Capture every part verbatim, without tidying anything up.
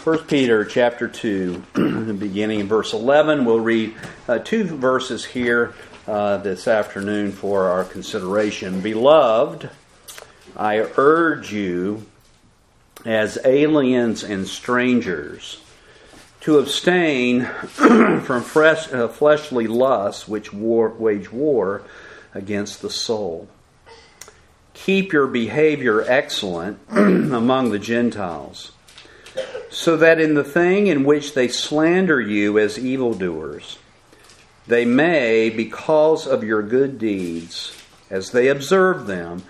First Peter chapter two, beginning in verse eleven. We'll read uh, two verses here uh, this afternoon for our consideration. Beloved, I urge you as aliens and strangers to abstain from fresh, uh, fleshly lusts which war, wage war against the soul. Keep your behavior excellent among the Gentiles, so that in the thing in which they slander you as evildoers, they may, because of your good deeds, as they observe them,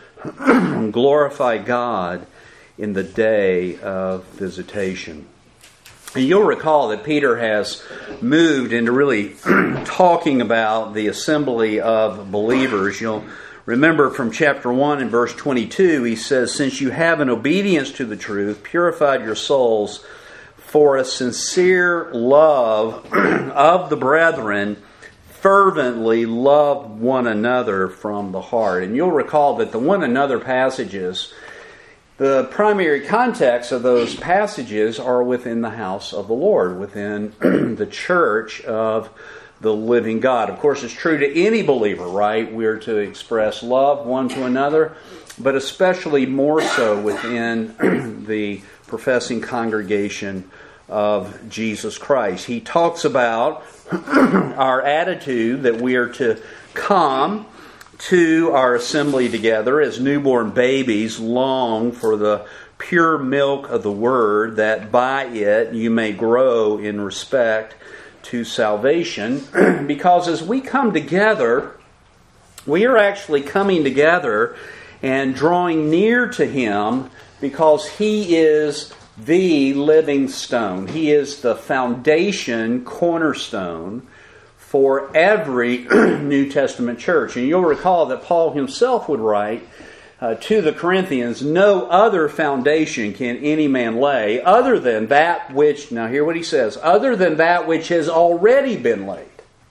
glorify God in the day of visitation. And you'll recall that Peter has moved into really talking about the assembly of believers. You'll remember from chapter one and verse twenty-two, he says, "Since you have in obedience to the truth purified your souls for a sincere love of the brethren, fervently love one another from the heart." And you'll recall that the one another passages, the primary context of those passages are within the house of the Lord, within the church of the living God. Of course, it's true to any believer, right? We're to express love one to another, but especially more so within the professing congregation of Jesus Christ. He talks about our attitude that we are to come to our assembly together as newborn babies long for the pure milk of the Word, that by it you may grow in respect to salvation. Because as we come together, we are actually coming together and drawing near to Him because He is the living stone. He is the foundation, cornerstone for every New Testament church. And you'll recall that Paul himself would write uh, to the Corinthians, "No other foundation can any man lay other than that which," now hear what he says, "other than that which has already been laid."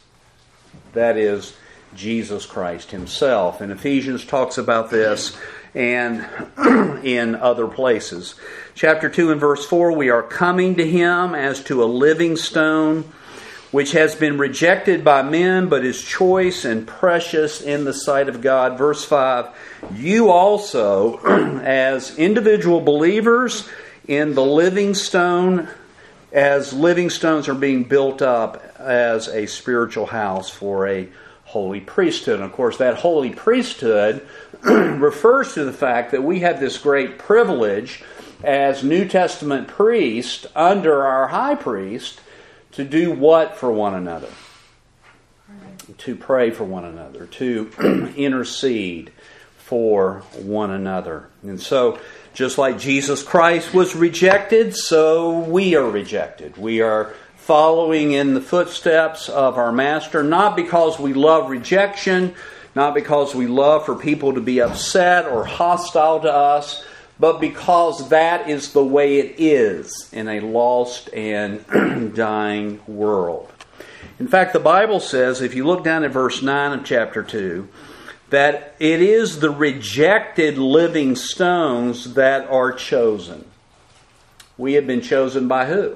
That is Jesus Christ Himself. And Ephesians talks about this and in other places. Chapter two and verse four, "We are coming to Him as to a living stone, which has been rejected by men, but is choice and precious in the sight of God." Verse five, "You also, as individual believers in the living stone, as living stones are being built up as a spiritual house for a holy priesthood." And of course, that holy priesthood refers to the fact that we have this great privilege as New Testament priests under our high priest to do what for one another? To pray for one another, to intercede for one another. And so, just like Jesus Christ was rejected, so we are rejected. We are following in the footsteps of our Master, not because we love rejection, not because we love for people to be upset or hostile to us, but because that is the way it is in a lost and dying world. In fact, the Bible says, if you look down at verse nine of chapter two, that it is the rejected living stones that are chosen. We have been chosen by who?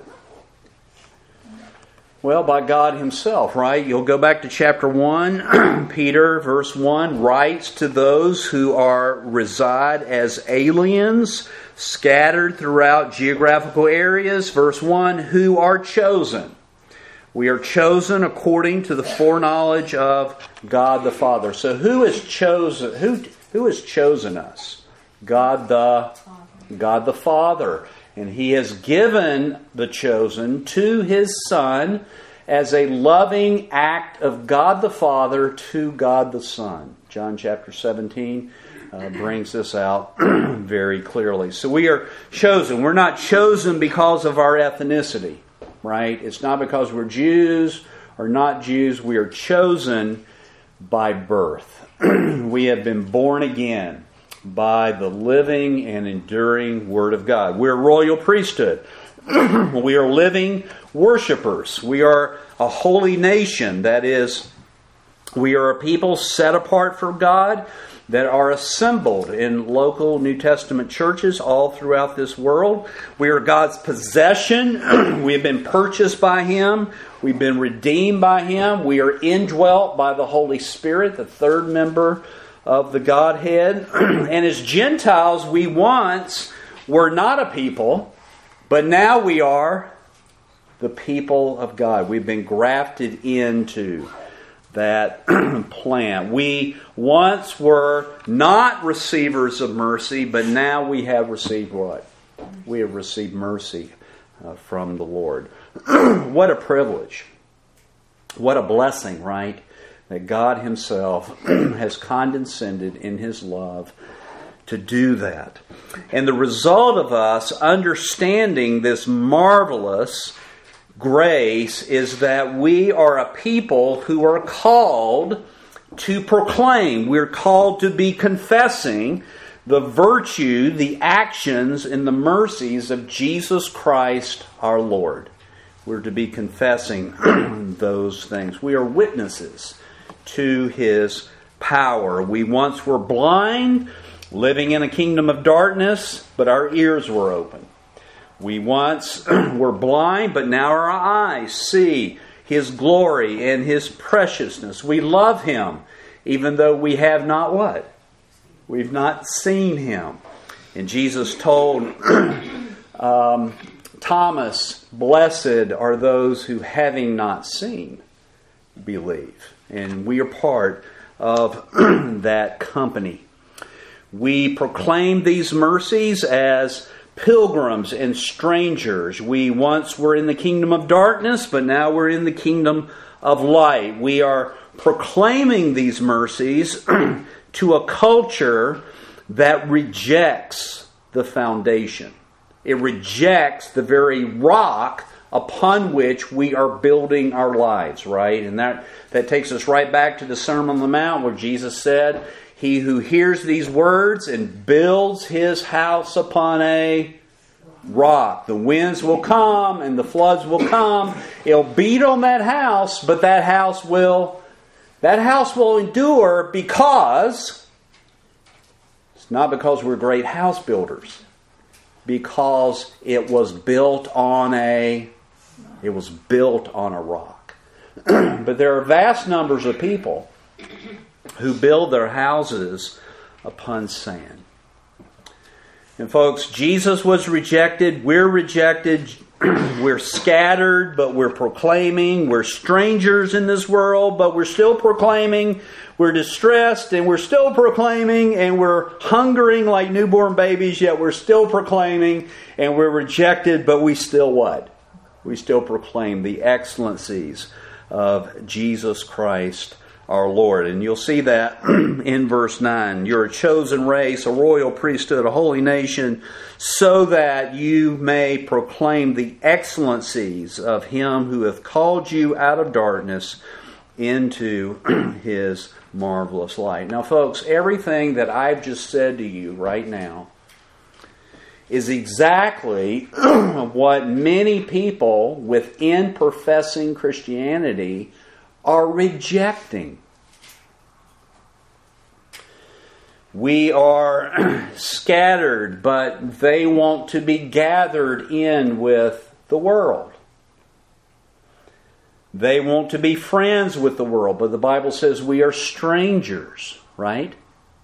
Well, by God Himself, right? You'll go back to chapter one. Peter, verse one, writes to those who are reside as aliens, scattered throughout geographical areas. Verse one, who are chosen. We are chosen according to the foreknowledge of God the Father. So who has chosen? Who who has chosen us? God the God the Father. And He has given the chosen to His Son as a loving act of God the Father to God the Son. John chapter seventeen uh, brings this out very clearly. So we are chosen. We're not chosen because of our ethnicity, right? It's not because we're Jews or not Jews. We are chosen by birth. We have been born again by the living and enduring Word of God. We're a royal priesthood. We are living worshipers. We are a holy nation, that is, We are a people set apart for God that are assembled in local New Testament churches all throughout this world. We are God's possession. We have been purchased by Him. We've been redeemed by Him. We are indwelt by the Holy Spirit, the third member of the Godhead. And as Gentiles, we once were not a people, but now we are the people of God. We've been grafted into that plan. We once were not receivers of mercy, but now we have received what? We have received mercy uh, from the Lord. What a privilege. What a blessing, right? That God Himself has condescended in His love to do that. And the result of us understanding this marvelous grace is that we are a people who are called to proclaim. We're called to be confessing the virtue, the actions, and the mercies of Jesus Christ our Lord. We're to be confessing those things. We are witnesses to His power. We once were blind, living in a kingdom of darkness, but our ears were open. We once were blind, but now our eyes see His glory and His preciousness. We love Him, even though we have not what? We've not seen Him. And Jesus told um, Thomas, "Blessed are those who, having not seen, believe." And we are part of that company. We proclaim these mercies as pilgrims and strangers. We once were in the kingdom of darkness, but now we're in the kingdom of light. We are proclaiming these mercies to a culture that rejects the foundation. It rejects the very rock upon which we are building our lives, right? And that, that takes us right back to the Sermon on the Mount where Jesus said, "He who hears these words and builds his house upon a rock." The winds will come and the floods will come. It'll beat on that house, but that house will, that house will endure because, it's not because we're great house builders, because it was built on a, it was built on a rock. But there are vast numbers of people who build their houses upon sand. And folks, Jesus was rejected. We're rejected. We're scattered, but we're proclaiming. We're strangers in this world, but we're still proclaiming. We're distressed, and we're still proclaiming. And we're hungering like newborn babies, yet we're still proclaiming. And we're rejected, but we still what? We still proclaim the excellencies of Jesus Christ our Lord. And you'll see that in verse nine. "You're a chosen race, a royal priesthood, a holy nation, so that you may proclaim the excellencies of Him who hath called you out of darkness into His marvelous light." Now, folks, everything that I've just said to you right now is exactly what many people within professing Christianity are rejecting. We are scattered, but they want to be gathered in with the world. They want to be friends with the world, but the Bible says we are strangers, right?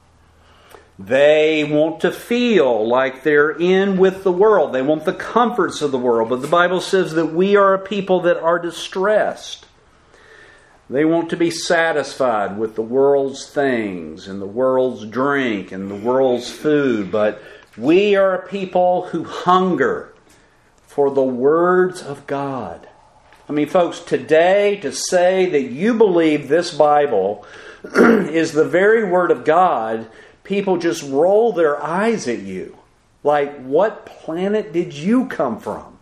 They want to feel like they're in with the world. They want the comforts of the world, but the Bible says that we are a people that are distressed. They want to be satisfied with the world's things and the world's drink and the world's food. But we are a people who hunger for the words of God. I mean, folks, today to say that you believe this Bible is the very Word of God, people just roll their eyes at you. Like, what planet did you come from?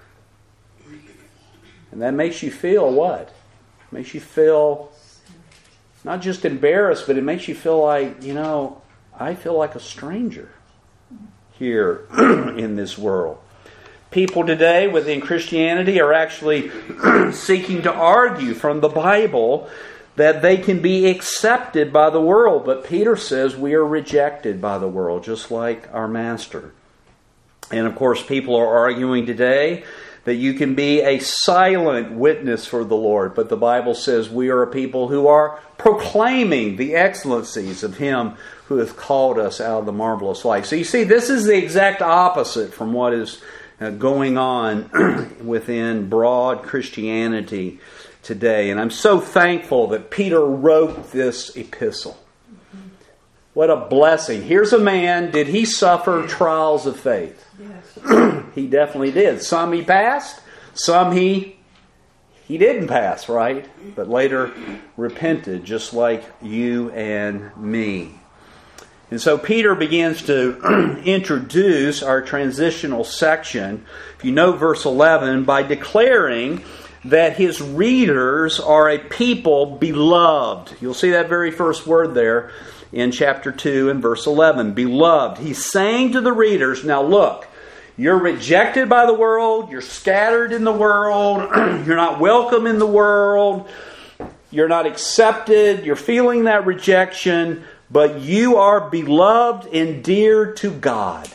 And that makes you feel what? Makes you feel not just embarrassed, but it makes you feel like, you know, I feel like a stranger here in this world. People today within Christianity are actually seeking to argue from the Bible that they can be accepted by the world. But Peter says we are rejected by the world, just like our Master. And of course, people are arguing today that you can be a silent witness for the Lord. But the Bible says we are a people who are proclaiming the excellencies of Him who hath called us out of the marvelous light. So you see, this is the exact opposite from what is uh, going on within broad Christianity today. And I'm so thankful that Peter wrote this epistle. What a blessing. Here's a man, did he suffer trials of faith? Yes. He definitely did. Some he passed, some he he didn't pass, right? But later repented, just like you and me. And so Peter begins to introduce our transitional section, if you note verse eleven, by declaring that his readers are a people beloved. You'll see that very first word there in chapter two and verse eleven. Beloved. He's saying to the readers, now look, you're rejected by the world, you're scattered in the world, you're not welcome in the world, you're not accepted, you're feeling that rejection, but you are beloved and dear to God.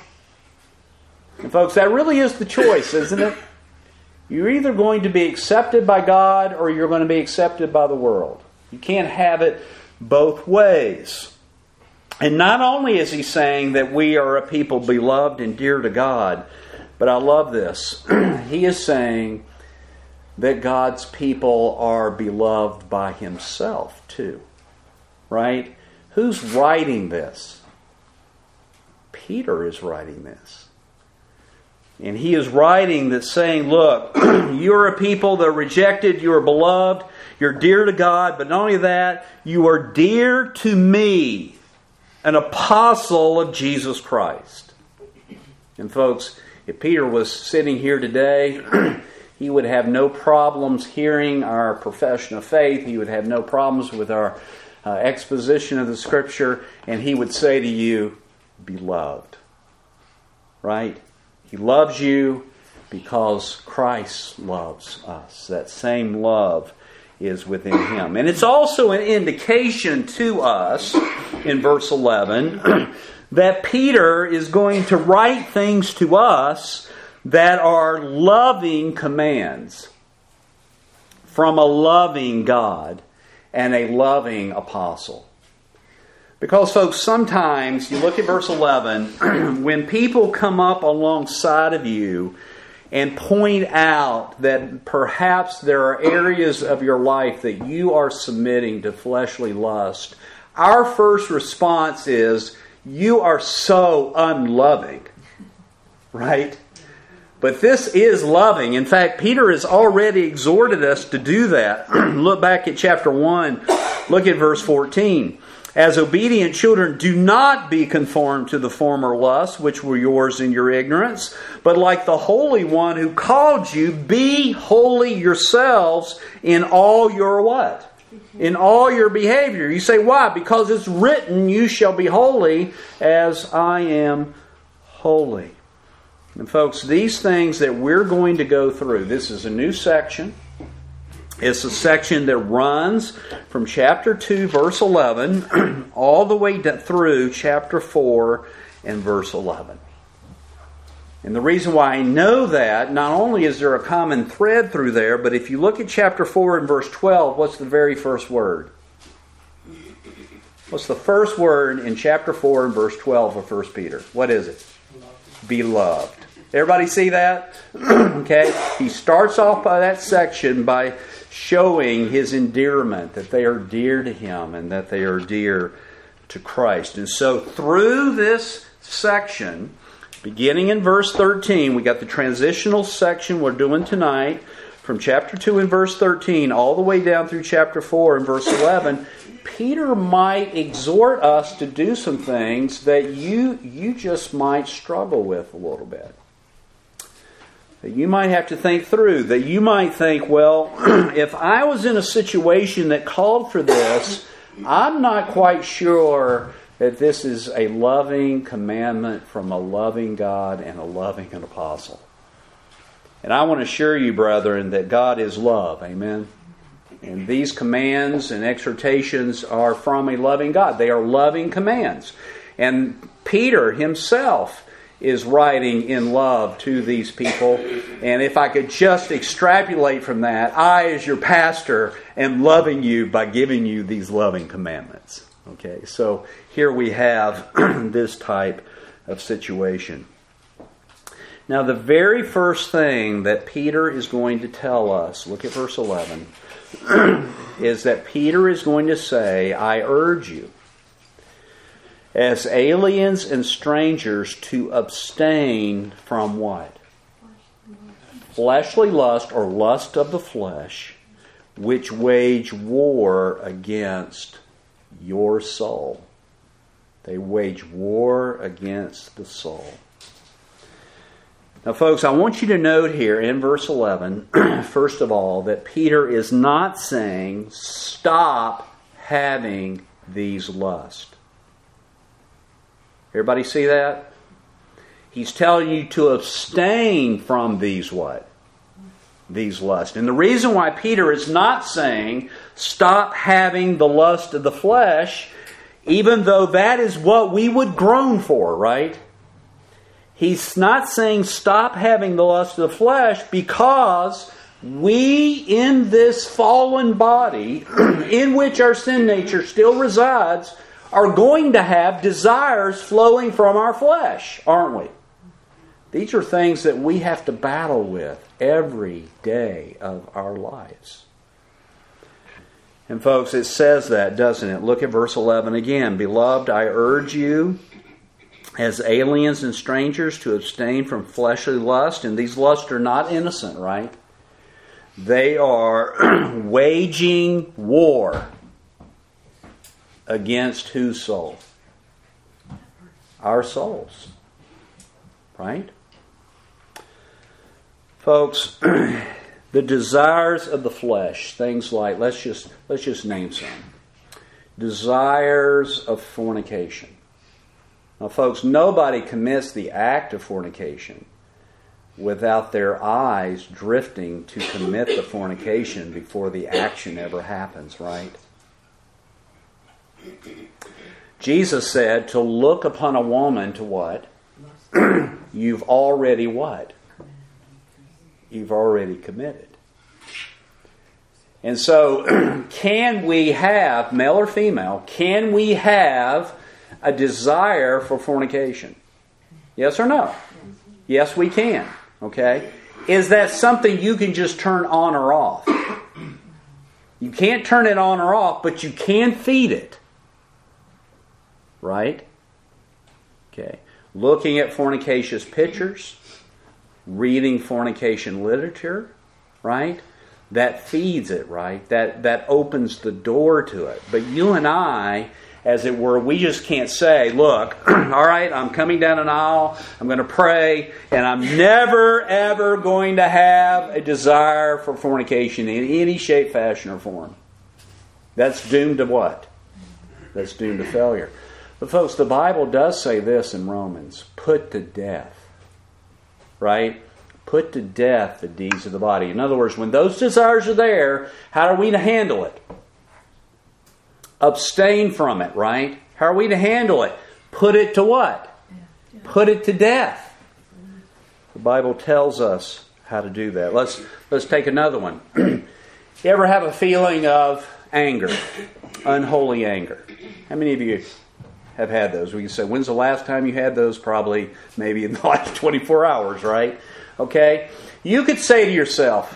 And folks, that really is the choice, isn't it? You're either going to be accepted by God or you're going to be accepted by the world. You can't have it both ways. And not only is he saying that we are a people beloved and dear to God, but I love this. He is saying that God's people are beloved by Himself too. Right? Who's writing this? Peter is writing this. And he is writing that saying, look, you're a people that are rejected, you are beloved, you're dear to God, but not only that, you are dear to me, an apostle of Jesus Christ. And folks, if Peter was sitting here today, he would have no problems hearing our profession of faith. He would have no problems with our uh, exposition of the Scripture. And he would say to you, beloved. Right? He loves you because Christ loves us. That same love is within Him. And it's also an indication to us in verse eleven that Peter is going to write things to us that are loving commands from a loving God and a loving apostle. Because, folks, sometimes you look at verse eleven, when people come up alongside of you and point out that perhaps there are areas of your life that you are submitting to fleshly lust, our first response is, you are so unloving. Right? But this is loving. In fact, Peter has already exhorted us to do that. Look back at chapter one. Look at verse fourteen. As obedient children, do not be conformed to the former lusts which were yours in your ignorance, but like the Holy One who called you, be holy yourselves in all your what? In all your behavior. You say, why? Because it's written, you shall be holy as I am holy. And folks, these things that we're going to go through, this is a new section. It's a section that runs from chapter two, verse eleven, all the way through chapter four and verse eleven. And the reason why I know that, not only is there a common thread through there, but if you look at chapter four and verse twelve, what's the very first word? What's the first word in chapter four and verse twelve of First Peter? What is it? Beloved. Everybody see that? Okay. He starts off by that section by showing his endearment, that they are dear to him and that they are dear to Christ. And so through this section, beginning in verse thirteen, we got the transitional section we're doing tonight, from chapter two and verse thirteen all the way down through chapter four and verse eleven. Peter might exhort us to do some things that you you just might struggle with a little bit. That you might have to think through. That you might think, well, if I was in a situation that called for this, I'm not quite sure that this is a loving commandment from a loving God and a loving apostle. And I want to assure you, brethren, that God is love. Amen? And these commands and exhortations are from a loving God. They are loving commands. And Peter himself is writing in love to these people. And if I could just extrapolate from that, I, as your pastor, am loving you by giving you these loving commandments. Okay, so here we have this type of situation. Now, the very first thing that Peter is going to tell us, look at verse eleven, is that Peter is going to say, I urge you, as aliens and strangers, to abstain from what? Fleshly lust, or lust of the flesh, which wage war against your soul. They wage war against the soul. Now, folks, I want you to note here in verse eleven, first of all, that Peter is not saying stop having these lusts. Everybody see that? He's telling you to abstain from these what? These lusts. And the reason why Peter is not saying stop having the lust of the flesh, even though that is what we would groan for, right? He's not saying stop having the lust of the flesh because we in this fallen body in which our sin nature still resides are going to have desires flowing from our flesh, aren't we? These are things that we have to battle with every day of our lives. And folks, it says that, doesn't it? Look at verse eleven again. Beloved, I urge you as aliens and strangers to abstain from fleshly lust. And these lusts are not innocent, right? They are waging war against whose soul? Our souls. Right? Folks, the desires of the flesh, things like, let's just let's just name some. Desires of fornication. Now, folks, nobody commits the act of fornication without their eyes drifting to commit the fornication before the action ever happens, right? Jesus said to look upon a woman to what? You've already what? You've already committed. And so, can we have, male or female, can we have a desire for fornication? Yes or no? Yes, we can. Okay? Is that something you can just turn on or off? You can't turn it on or off, but you can feed it. Right? Okay. Looking at fornicacious pictures, reading fornication literature, right? That feeds it, right? That that opens the door to it. But you and I, as it were, we just can't say, look, all right, I'm coming down an aisle, I'm going to pray, and I'm never, ever going to have a desire for fornication in any shape, fashion, or form. That's doomed to what? That's doomed to failure. But folks, the Bible does say this in Romans, put to death. Right? Put to death the deeds of the body. In other words, when those desires are there, how are we to handle it? Abstain from it, right? How are we to handle it? Put it to what? Put it to death. The Bible tells us how to do that. Let's let's take another one. You ever have a feeling of anger? Unholy anger. How many of you have had those? We can say, when's the last time you had those? Probably maybe in the last twenty-four hours, right? Okay? You could say to yourself,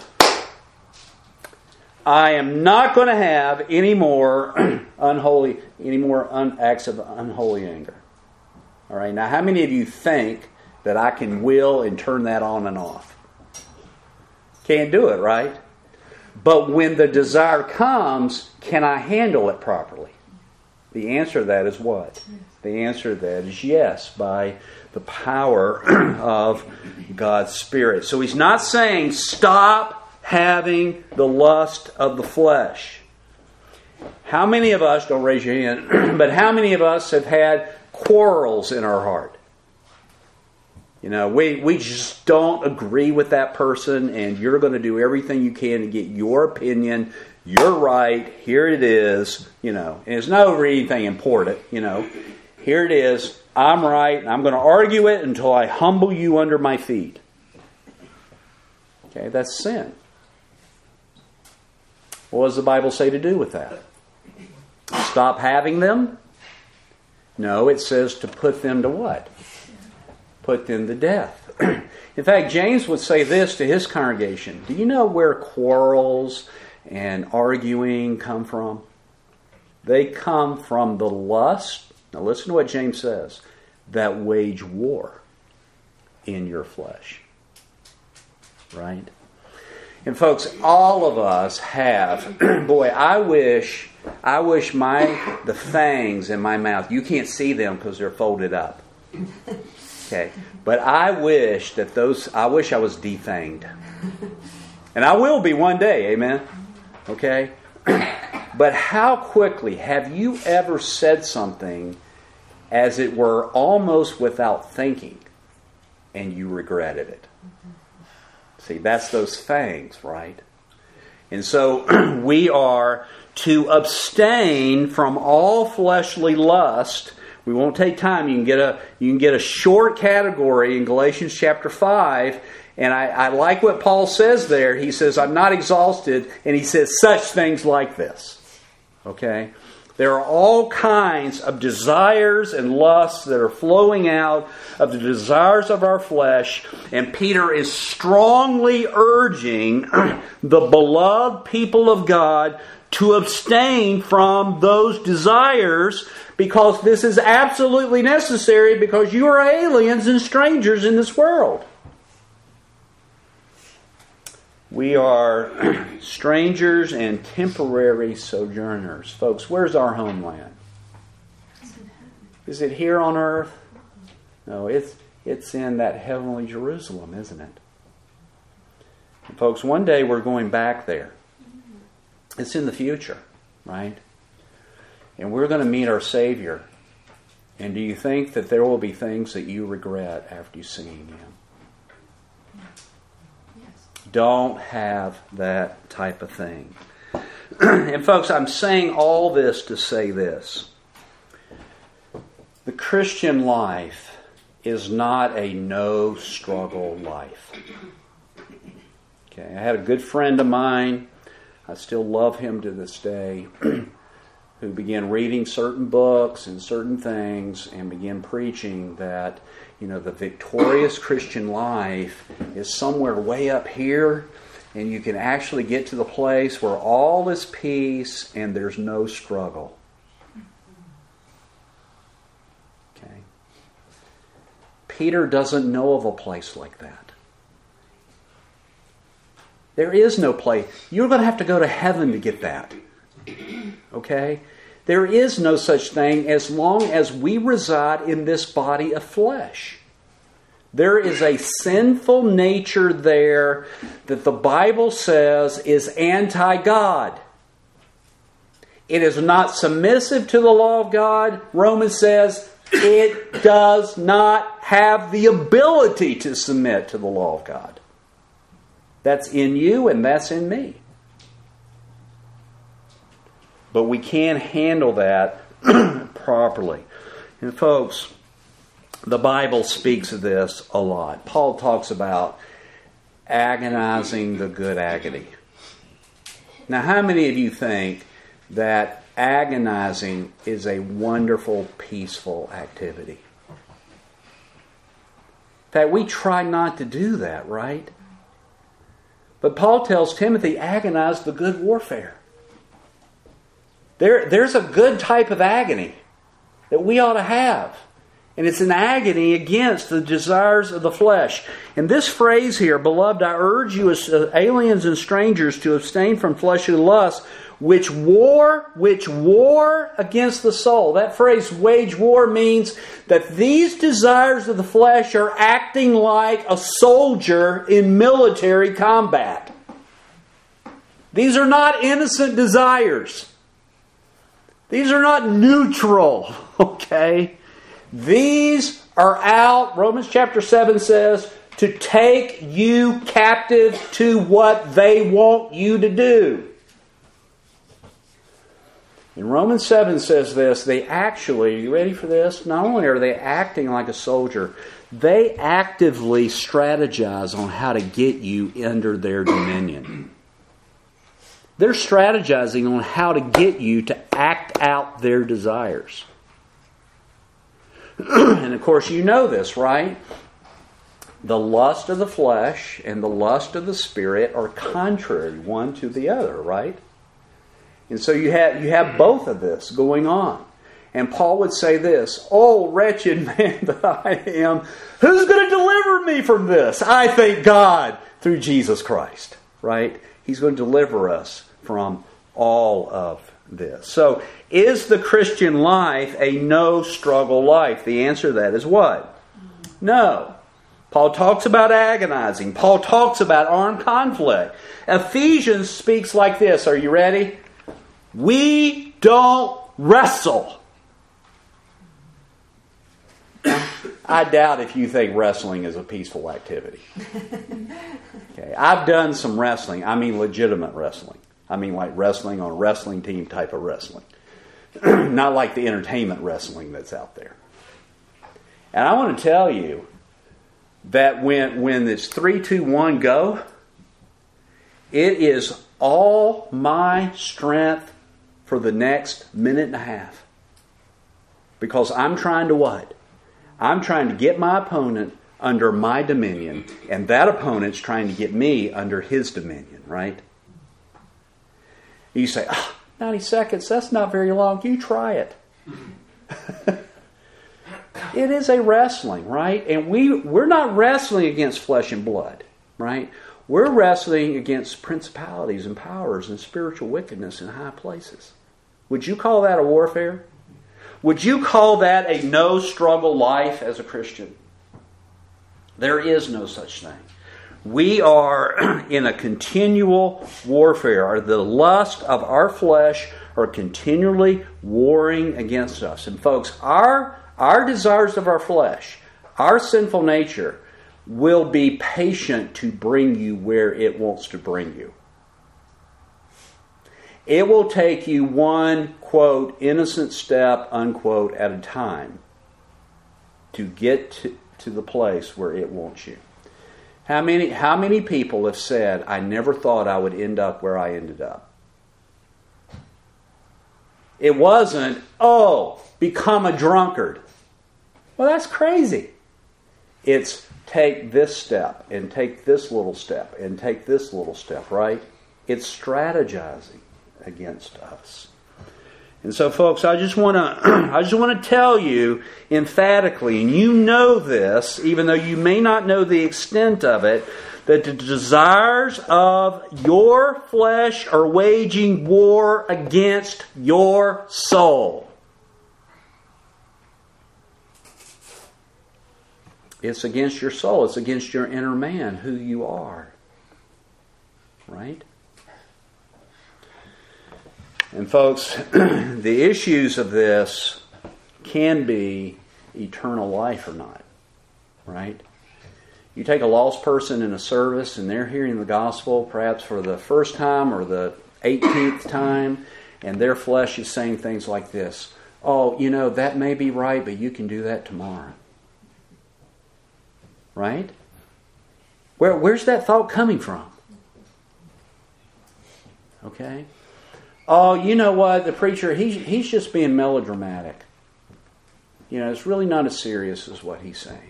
I am not going to have any more unholy, any more un- acts of unholy anger. All right? Now, how many of you think that I can will and turn that on and off? Can't do it, right? But when the desire comes, can I handle it properly? The answer to that is what? The answer to that is yes, by the power of God's Spirit. So he's not saying stop having the lust of the flesh. How many of us, don't raise your hand, but how many of us have had quarrels in our heart? You know, we, we just don't agree with that person, and you're going to do everything you can to get your opinion. You're right. Here it is. You know, and it's not over anything important. You know, here it is. I'm right, and I'm going to argue it until I humble you under my feet. Okay, that's sin. What does the Bible say to do with that? Stop having them? No, it says to put them to what? Put them to death. In fact, James would say this to his congregation. Do you know where quarrels and arguing come from? They come from the lust, now listen to what James says, that wage war in your flesh. Right? And folks, all of us have, boy, I wish, I wish my, the fangs in my mouth, you can't see them because they're folded up. Okay, but I wish that those, I wish I was defanged. And I will be one day, amen? Okay? But how quickly have you ever said something as it were almost without thinking and you regretted it? See, that's those fangs, right? And so we are to abstain from all fleshly lust. We won't take time. You can get a you can get a short category in Galatians chapter five, and I, I like what Paul says there. He says, I'm not exhausted, and he says such things like this. Okay? There are all kinds of desires and lusts that are flowing out of the desires of our flesh, and Peter is strongly urging the beloved people of God to abstain from those desires, because this is absolutely necessary, because you are aliens and strangers in this world. We are strangers and temporary sojourners. Folks, where's our homeland? Is it here on earth? No, it's it's in that heavenly Jerusalem, isn't it? And folks, one day we're going back there. It's in the future, right? And we're going to meet our Savior. And do you think that there will be things that you regret after seeing Him? Don't have that type of thing. And folks, I'm saying all this to say this. The Christian life is not a no-struggle life. Okay, I had a good friend of mine, I still love him to this day, who began reading certain books and certain things and began preaching that, you know, the victorious Christian life is somewhere way up here, and you can actually get to the place where all is peace and there's no struggle. Okay. Peter doesn't know of a place like that. There is no place. You're going to have to go to heaven to get that. Okay? There is no such thing as long as we reside in this body of flesh. There is a sinful nature there that the Bible says is anti-God. It is not submissive to the law of God. Romans says it does not have the ability to submit to the law of God. That's in you and that's in me. But we can't handle that properly. And folks, the Bible speaks of this a lot. Paul talks about agonizing the good agony. Now, how many of you think that agonizing is a wonderful, peaceful activity? In fact, we try not to do that, right? But Paul tells Timothy, agonize the good warfare. There, there's a good type of agony that we ought to have. And it's an agony against the desires of the flesh. And this phrase here, beloved, I urge you as aliens and strangers to abstain from fleshly lusts, which war, which war against the soul. That phrase, wage war, means that these desires of the flesh are acting like a soldier in military combat. These are not innocent desires. These are not neutral, okay? These are out, Romans chapter seven says, to take you captive to what they want you to do. And Romans seven says this, they actually, are you ready for this? Not only are they acting like a soldier, they actively strategize on how to get you under their dominion. They're strategizing on how to get you to act out their desires. And of course you know this, right? The lust of the flesh and the lust of the spirit are contrary one to the other, right? And so you have you have both of this going on. And Paul would say this, "Oh, wretched man that I am, who's going to deliver me from this? I thank God through Jesus Christ." Right? He's going to deliver us from all of this. So, is the Christian life a no-struggle life? The answer to that is what? No. Paul talks about agonizing. Paul talks about armed conflict. Ephesians speaks like this. Are you ready? We don't wrestle. I doubt if you think wrestling is a peaceful activity. Okay, I've done some wrestling. I mean legitimate wrestling. I mean like wrestling on a wrestling team type of wrestling. Not like the entertainment wrestling that's out there. And I want to tell you that when, when it's three, two, one, go, it is all my strength for the next minute and a half. Because I'm trying to what? I'm trying to get my opponent under my dominion, and that opponent's trying to get me under his dominion, right? You say, oh, ninety seconds, that's not very long. You try it. It is a wrestling, right? And we, we're not wrestling against flesh and blood, right? We're wrestling against principalities and powers and spiritual wickedness in high places. Would you call that a warfare? Would you call that a no-struggle life as a Christian? There is no such thing. We are in a continual warfare. The lust of our flesh are continually warring against us. And folks, our, our desires of our flesh, our sinful nature, will be patient to bring you where it wants to bring you. It will take you one, quote, innocent step, unquote, at a time to get to, to the place where it wants you. How many, how many people have said, I never thought I would end up where I ended up? It wasn't, oh, become a drunkard. Well, that's crazy. It's take this step and take this little step and take this little step, right? It's strategizing against us. And so, folks, I just want to I just want to tell you emphatically, and you know this, even though you may not know the extent of it, that the desires of your flesh are waging war against your soul. It's against your soul. It's against your inner man, who you are. Right? And folks, the issues of this can be eternal life or not. Right? You take a lost person in a service and they're hearing the gospel perhaps for the first time or the eighteenth time, and their flesh is saying things like this. Oh, you know, that may be right, but you can do that tomorrow. Right? Where, where's that thought coming from? Okay? Oh, you know what? The preacher, he, he's just being melodramatic. You know, it's really not as serious as what he's saying.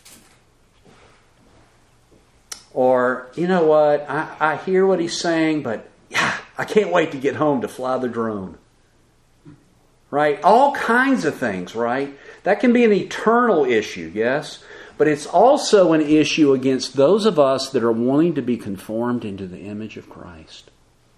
Or, you know what? I, I hear what he's saying, but yeah, I can't wait to get home to fly the drone. Right? All kinds of things, right? That can be an eternal issue, yes? But it's also an issue against those of us that are wanting to be conformed into the image of Christ.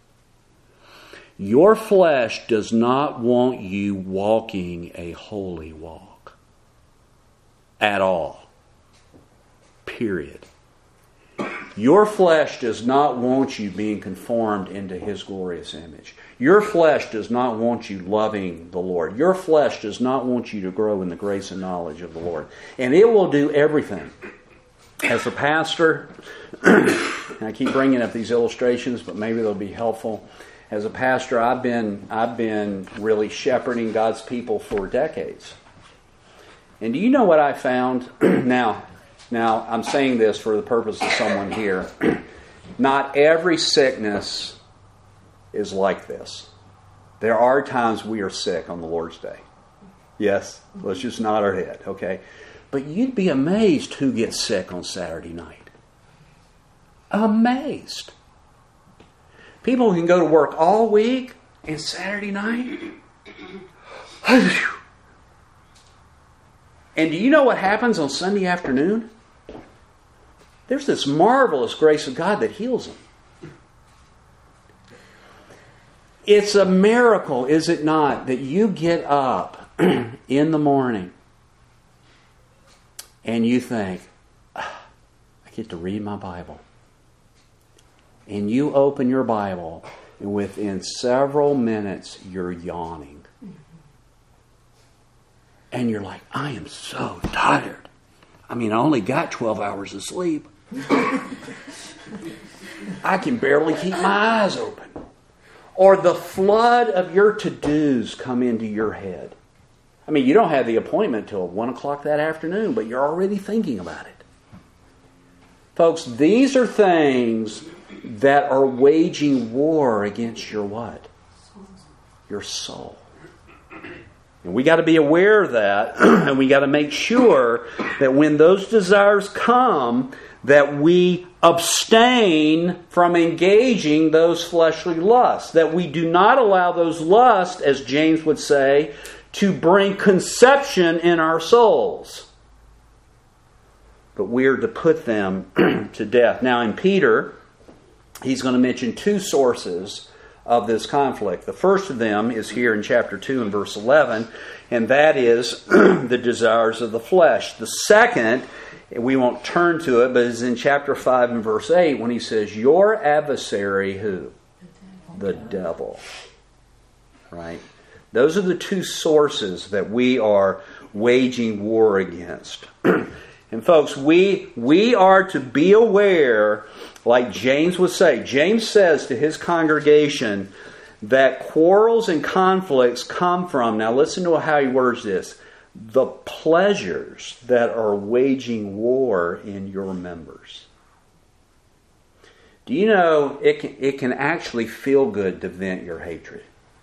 Your flesh does not want you walking a holy walk. At all. Period. Your flesh does not want you being conformed into His glorious image. Your flesh does not want you loving the Lord. Your flesh does not want you to grow in the grace and knowledge of the Lord. And it will do everything. As a pastor, and I keep bringing up these illustrations, but maybe they'll be helpful. As a pastor, I've been I've been really shepherding God's people for decades. And do you know what I found? now, now I'm saying this for the purpose of someone here. Not every sickness is like this. There are times we are sick on the Lord's Day. Yes, let's just nod our head, okay? But you'd be amazed who gets sick on Saturday night. Amazed. People can go to work all week and Saturday night. And do you know what happens on Sunday afternoon? There's this marvelous grace of God that heals them. It's a miracle, is it not, that you get up in the morning and you think, ah, I get to read my Bible. And you open your Bible and within several minutes you're yawning. And you're like, I am so tired. I mean, I only got twelve hours of sleep. I can barely keep my eyes open. Or the flood of your to-dos come into your head. I mean, you don't have the appointment till one o'clock that afternoon, but you're already thinking about it. Folks, these are things that are waging war against your what? Your soul. And we got to be aware of that, and we got to make sure that when those desires come, that we abstain from engaging those fleshly lusts. That we do not allow those lusts, as James would say, to bring conception in our souls. But we are to put them to death. Now in Peter, he's going to mention two sources of this conflict. The first of them is here in chapter two and verse eleven, and that is the desires of the flesh. The second, we won't turn to it, but is in chapter five and verse eight when he says, your adversary who? The devil. Right? Those are the two sources that we are waging war against. And folks, we we are to be aware, like James would say. James says to his congregation that quarrels and conflicts come from, now listen to how he words this, the pleasures that are waging war in your members. Do you know it can, it can actually feel good to vent your hatred?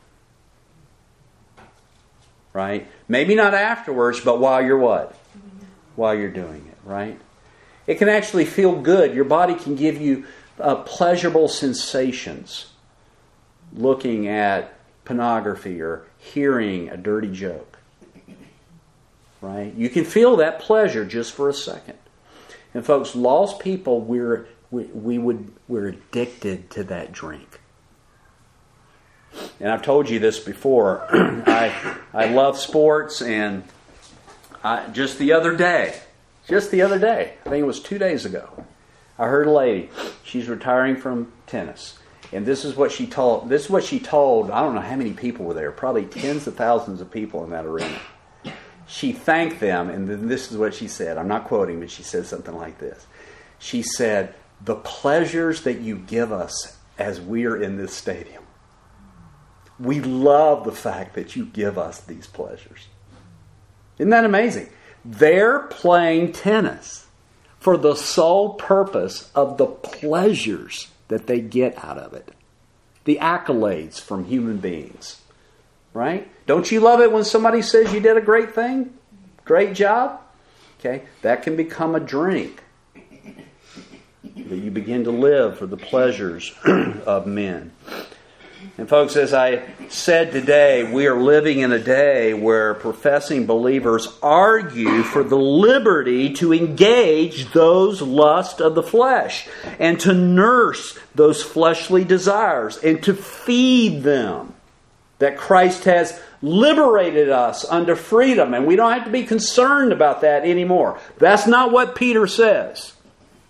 Right? Maybe not afterwards, but while you're what? While you're doing it, right? It can actually feel good. Your body can give you uh, pleasurable sensations looking at pornography or hearing a dirty joke. Right? You can feel that pleasure just for a second. And folks, lost people, we're we, we would we're addicted to that drink. And I've told you this before. I I love sports, and I, just the other day, just the other day, I think it was two days ago, I heard a lady. She's retiring from tennis, and this is what she told. This is what she told. I don't know how many people were there. Probably tens of thousands of people in that arena. She thanked them, and then this is what she said. I'm not quoting, but she said something like this. She said, "The pleasures that you give us as we are in this stadium. We love the fact that you give us these pleasures." Isn't that amazing? They're playing tennis for the sole purpose of the pleasures that they get out of it. The accolades from human beings. Right? Don't you love it when somebody says you did a great thing? Great job? Okay? That can become a drink. That you begin to live for the pleasures of men. And folks, as I said today, we are living in a day where professing believers argue for the liberty to engage those lusts of the flesh and to nurse those fleshly desires and to feed them. That Christ has liberated us unto freedom, and we don't have to be concerned about that anymore. That's not what Peter says.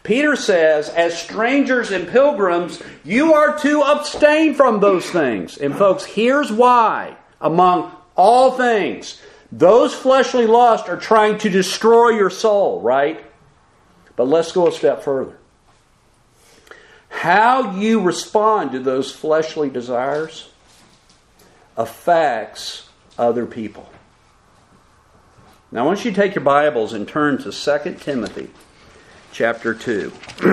Peter says, as strangers and pilgrims, you are to abstain from those things. And folks, here's why. Among all things, those fleshly lusts are trying to destroy your soul, right? But let's go a step further. How you respond to those fleshly desires affects other people. Now I want you to take your Bibles and turn to Second Timothy chapter two.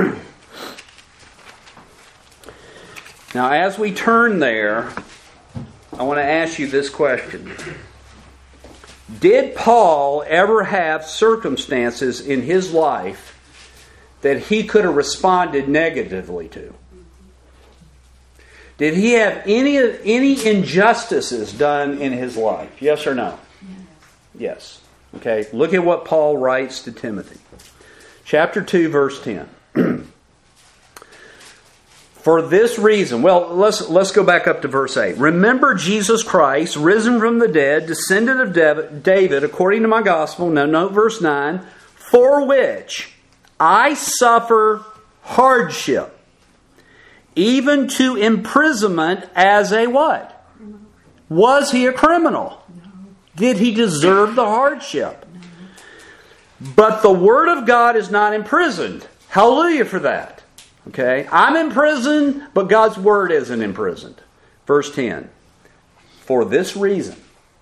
Now as we turn there, I want to ask you this question. Did Paul ever have circumstances in his life that he could have responded negatively to? Did he have any any injustices done in his life? Yes or no? Yes. Okay. Look at what Paul writes to Timothy. Chapter two, verse ten. For this reason, well, let's let's go back up to verse eight. Remember Jesus Christ, risen from the dead, descendant of David, according to my gospel. Now note verse nine. For which I suffer hardship, even to imprisonment as a what? Was he a criminal? Did he deserve the hardship? But the Word of God is not imprisoned. Hallelujah for that. Okay, I'm in prison, but God's Word isn't imprisoned. Verse ten. For this reason,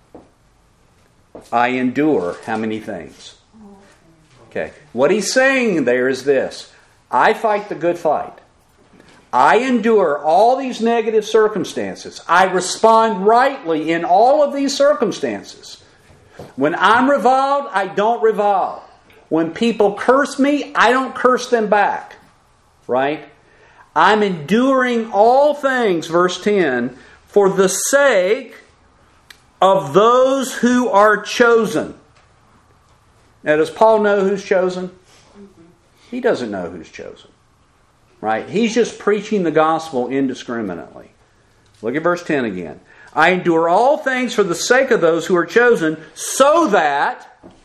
I endure how many things? Okay, what he's saying there is this. I fight the good fight. I endure all these negative circumstances. I respond rightly in all of these circumstances. When I'm reviled, I don't revile. When people curse me, I don't curse them back. Right? I'm enduring all things, verse ten, for the sake of those who are chosen. Now, does Paul know who's chosen? He doesn't know who's chosen. Right? He's just preaching the gospel indiscriminately. Look at verse ten again. I endure all things for the sake of those who are chosen, so that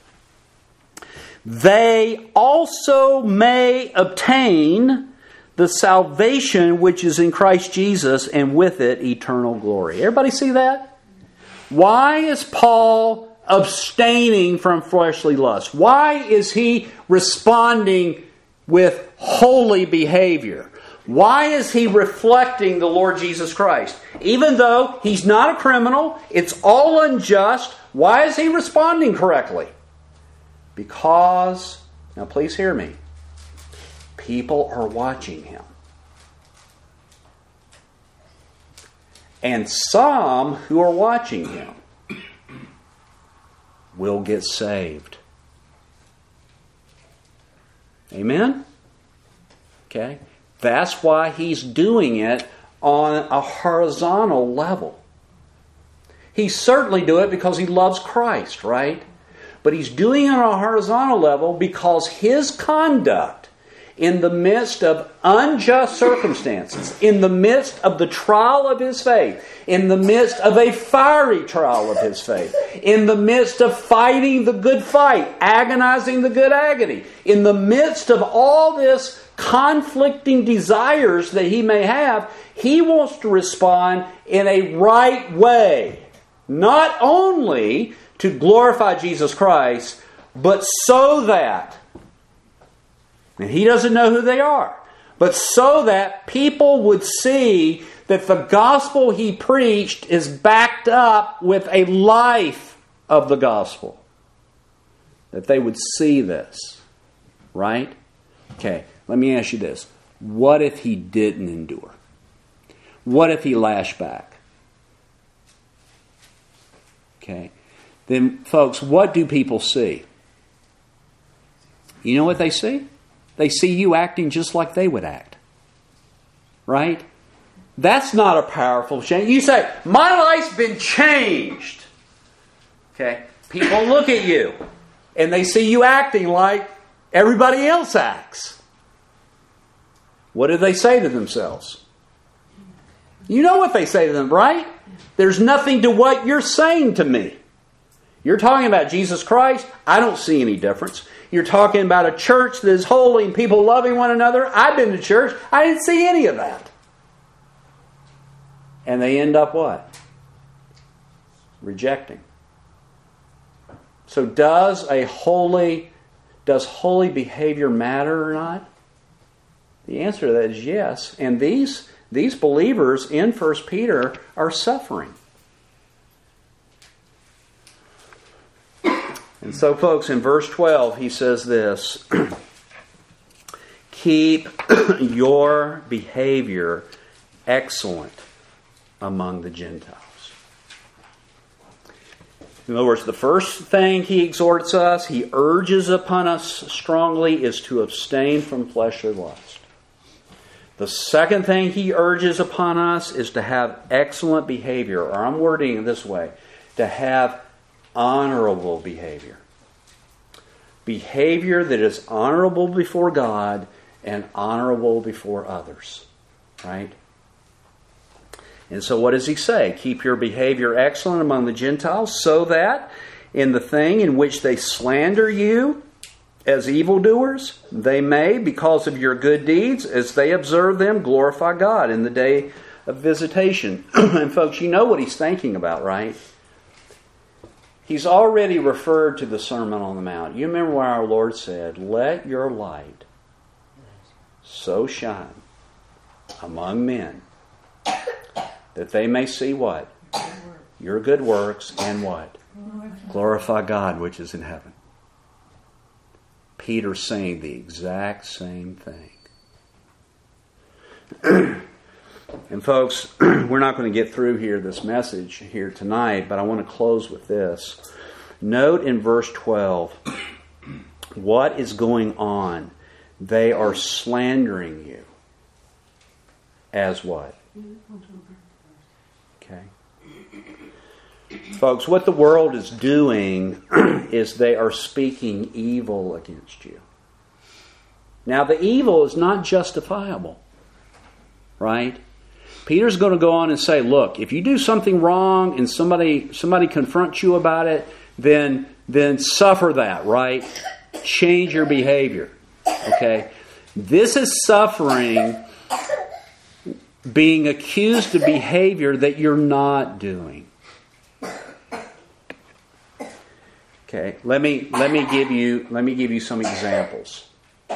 they also may obtain the salvation which is in Christ Jesus, and with it eternal glory. Everybody see that? Why is Paul abstaining from fleshly lust? Why is he responding with holy behavior? Why is he reflecting the Lord Jesus Christ? Even though he's not a criminal, it's all unjust, why is he responding correctly? Because, now please hear me, people are watching him. And some who are watching him will get saved. Amen? Okay? That's why he's doing it on a horizontal level. He certainly do it because he loves Christ, right? But he's doing it on a horizontal level because his conduct in the midst of unjust circumstances, in the midst of the trial of his faith, in the midst of a fiery trial of his faith, in the midst of fighting the good fight, agonizing the good agony, in the midst of all this conflicting desires that he may have, he wants to respond in a right way. Not only to glorify Jesus Christ, but so that, and he doesn't know who they are, but so that people would see that the gospel he preached is backed up with a life of the gospel. That they would see this. Right? Okay, let me ask you this. What if he didn't endure? What if he lashed back? Okay. Then, folks, what do people see? You know what they see? They see you acting just like they would act. Right? That's not a powerful change. You say, my life's been changed. Okay? People look at you and they see you acting like everybody else acts. What do they say to themselves? You know what they say to them, right? There's nothing to what you're saying to me. You're talking about Jesus Christ? I don't see any difference. You're talking about a church that is holy and people loving one another? I've been to church. I didn't see any of that. And they end up what? Rejecting. So does a holy, does holy behavior matter or not? The answer to that is yes. And these, these believers in First Peter are suffering. And so, folks, in verse twelve, he says this, keep your behavior excellent among the Gentiles. In other words, the first thing he exhorts us, he urges upon us strongly, is to abstain from fleshly lust. The second thing he urges upon us is to have excellent behavior, or I'm wording it this way, to have honorable behavior. Behavior that is honorable before God and honorable before others. Right? And so what does he say? Keep your behavior excellent among the Gentiles, so that in the thing in which they slander you as evildoers, they may, because of your good deeds, as they observe them, glorify God in the day of visitation. And folks, you know what he's thinking about, right? He's already referred to the Sermon on the Mount. You remember what our Lord said, let your light so shine among men that they may see what? Your good works and what? Glorify God which is in heaven. Peter's saying the exact same thing. And folks, we're not going to get through here this message here tonight, but I want to close with this. Note in verse twelve, what is going on? They are slandering you. As what? Okay. Folks, what the world is doing is they are speaking evil against you. Now, the evil is not justifiable. Right? Peter's going to go on and say, look, if you do something wrong and somebody somebody confronts you about it, then then suffer that, right? Change your behavior. Okay? This is suffering being accused of behavior that you're not doing. Okay, let me let me give you let me give you some examples.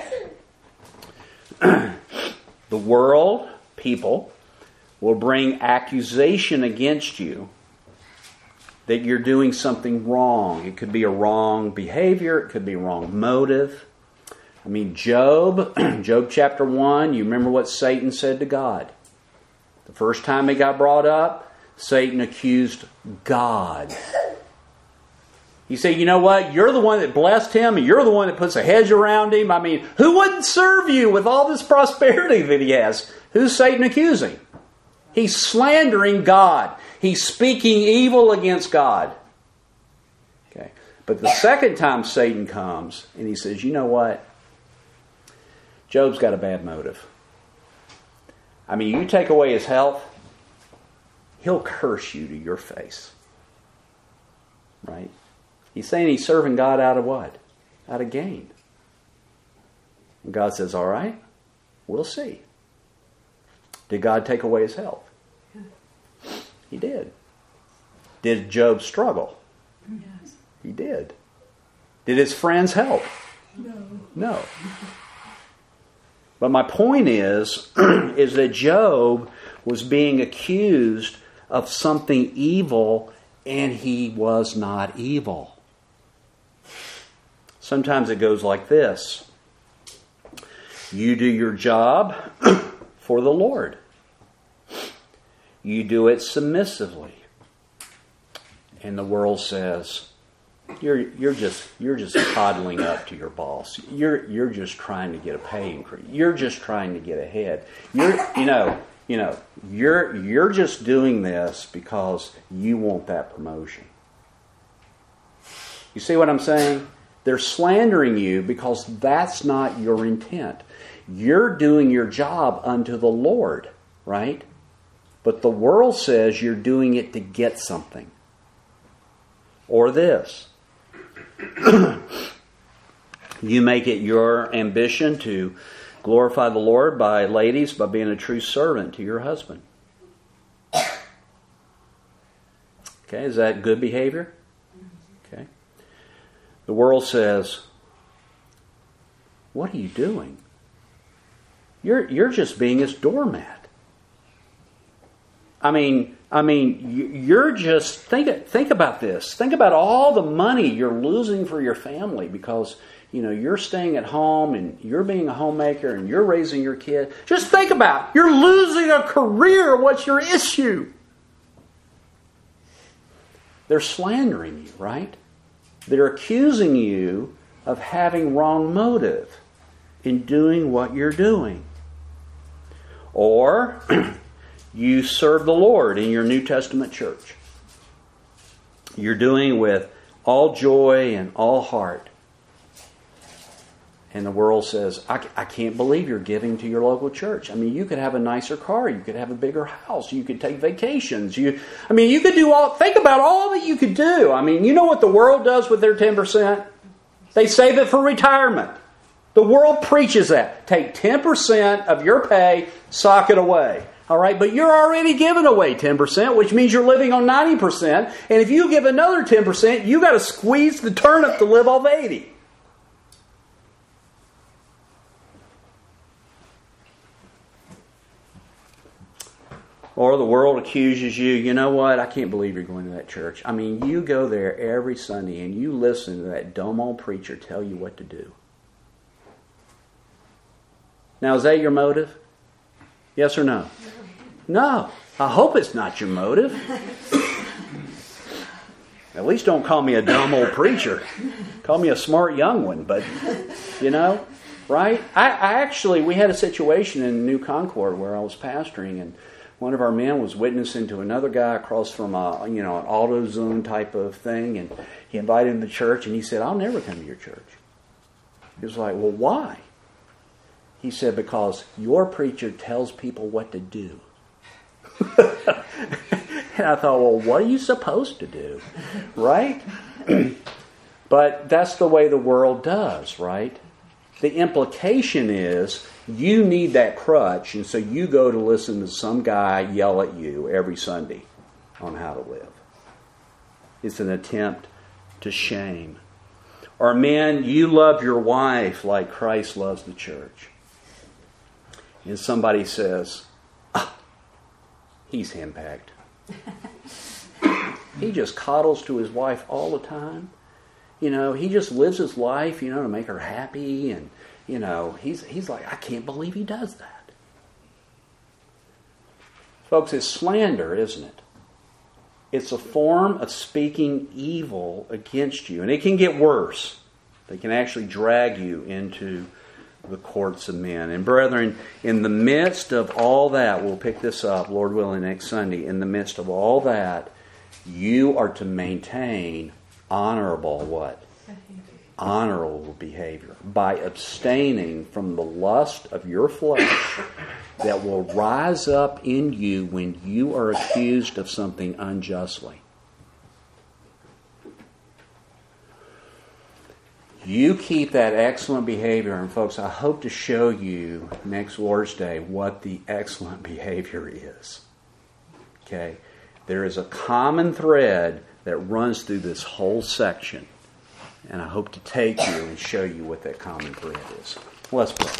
The world, people, will bring accusation against you that you're doing something wrong. It could be a wrong behavior. It could be a wrong motive. I mean, Job, Job chapter one, you remember what Satan said to God. The first time it got brought up, Satan accused God. He said, you know what? You're the one that blessed him, and you're the one that puts a hedge around him. I mean, who wouldn't serve you with all this prosperity that he has? Who's Satan accusing? He's slandering God. He's speaking evil against God. Okay. But the second time Satan comes and he says, you know what? Job's got a bad motive. I mean, you take away his health, he'll curse you to your face. Right? He's saying he's serving God out of what? Out of gain. And God says, all right, we'll see. Did God take away his health? Yeah. He did. Did Job struggle? Yes. He did. Did his friends help? No. No. But my point is, is that Job was being accused of something evil, and he was not evil. Sometimes it goes like this. You do your job for the Lord. You do it submissively. And the world says, You're you're just you're just coddling up to your boss. You're you're just trying to get a pay increase. You're just trying to get ahead. You're you know you know you're you're just doing this because you want that promotion. You see what I'm saying? They're slandering you because that's not your intent. You're doing your job unto the Lord, right? But the world says you're doing it to get something. Or this. You make it your ambition to glorify the Lord by, ladies, by being a true servant to your husband. Okay, is that good behavior? Okay. The world says, what are you doing? You're you're just being his doormat. I mean, I mean, you're just think think about this. Think about all the money you're losing for your family because you know you're staying at home and you're being a homemaker and you're raising your kid. Just think about it. You're losing a career. What's your issue? They're slandering you, right? They're accusing you of having wrong motive in doing what you're doing. Or you serve the Lord in your New Testament church. You're doing with all joy and all heart. And the world says, I, I can't believe you're giving to your local church. I mean, you could have a nicer car. You could have a bigger house. You could take vacations. You, I mean, you could do all, think about all that you could do. I mean, you know what the world does with their ten percent? They save it for retirement. The world preaches that. Take ten percent of your pay, sock it away. All right, but you're already giving away ten percent, which means you're living on ninety percent. And if you give another ten percent, you got to squeeze the turnip to live off eighty. Or the world accuses you, you know what, I can't believe you're going to that church. I mean, you go there every Sunday and you listen to that dumb old preacher tell you what to do. Now, is that your motive? Yes or no? No. I hope it's not your motive. At least don't call me a dumb old preacher. Call me a smart young one. But, you know, right? I, I actually, we had a situation in New Concord where I was pastoring, and one of our men was witnessing to another guy across from a, you know, an AutoZone type of thing, and he invited him to church, and he said, I'll never come to your church. He was like, well, why? He said, because your preacher tells people what to do. And I thought, well, what are you supposed to do? Right? But that's the way the world does, right? The implication is you need that crutch, and so you go to listen to some guy yell at you every Sunday on how to live. It's an attempt to shame. Or men, you love your wife like Christ loves the church. And somebody says, ah, he's henpecked. He just coddles to his wife all the time. You know, he just lives his life, you know, to make her happy. And, you know, he's he's like, I can't believe he does that. Folks, it's slander, isn't it? It's a form of speaking evil against you. And it can get worse. They can actually drag you into the courts of men. And brethren, in the midst of all that, we'll pick this up, Lord willing, next Sunday. In the midst of all that, you are to maintain honorable what? Behavior. Honorable behavior. By abstaining from the lust of your flesh that will rise up in you when you are accused of something unjustly. You keep that excellent behavior, and folks, I hope to show you next Lord's Day what the excellent behavior is. Okay? There is a common thread that runs through this whole section, and I hope to take you and show you what that common thread is. Let's pray.